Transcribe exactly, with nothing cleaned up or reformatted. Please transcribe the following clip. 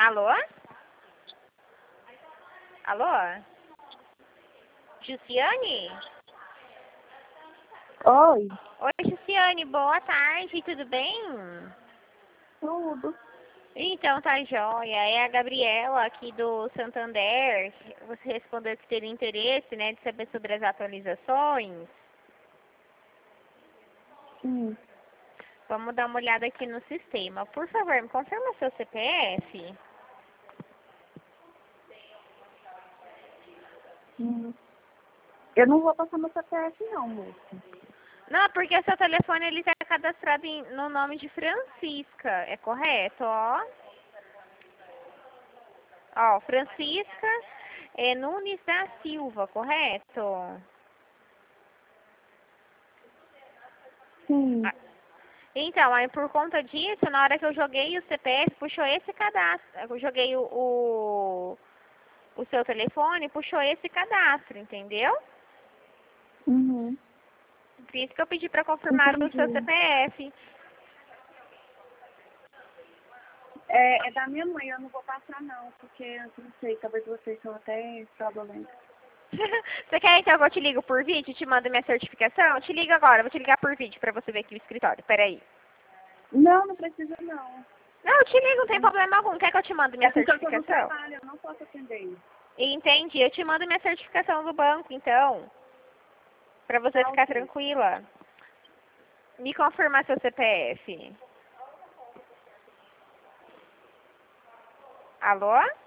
Alô? Alô? Jussiane? Oi. Oi, Jussiane, boa tarde, tudo bem? Tudo. Então, tá joia. É a Gabriela aqui do Santander. Você respondeu que teria interesse, né, de saber sobre as atualizações. Sim. Vamos dar uma olhada aqui no sistema. Por favor, me confirma seu C P F. Hum. Eu não vou passar meu C P F não, moça. Não, porque o seu telefone ele está cadastrado em- no nome de Francisca, é correto, ó? Ó, Francisca é, Nunes da Silva, correto? Sim. Ah, então, aí por conta disso, na hora que eu joguei o C P F, puxou esse cadastro. Eu joguei o, o, o seu telefone, puxou esse cadastro, entendeu? Uhum. Por isso que eu pedi para confirmar o seu Entendi. C P F. É, é da minha mãe, eu não vou passar não, porque eu não sei, talvez vocês são até fraudulentos. Você quer então que eu te ligo por vídeo e te mando minha certificação? Eu te ligo agora, eu vou te ligar por vídeo para você ver aqui o escritório. Peraí. Não, não precisa não. Não, eu te ligo, não tem Não. problema algum. Quer que eu te mando É minha porque eu tô no certificação? trabalho, eu não posso atender. Entendi. Eu te mando minha certificação do banco, então. Pra você Tá ficar ok. tranquila. Me confirma seu C P F. Alô?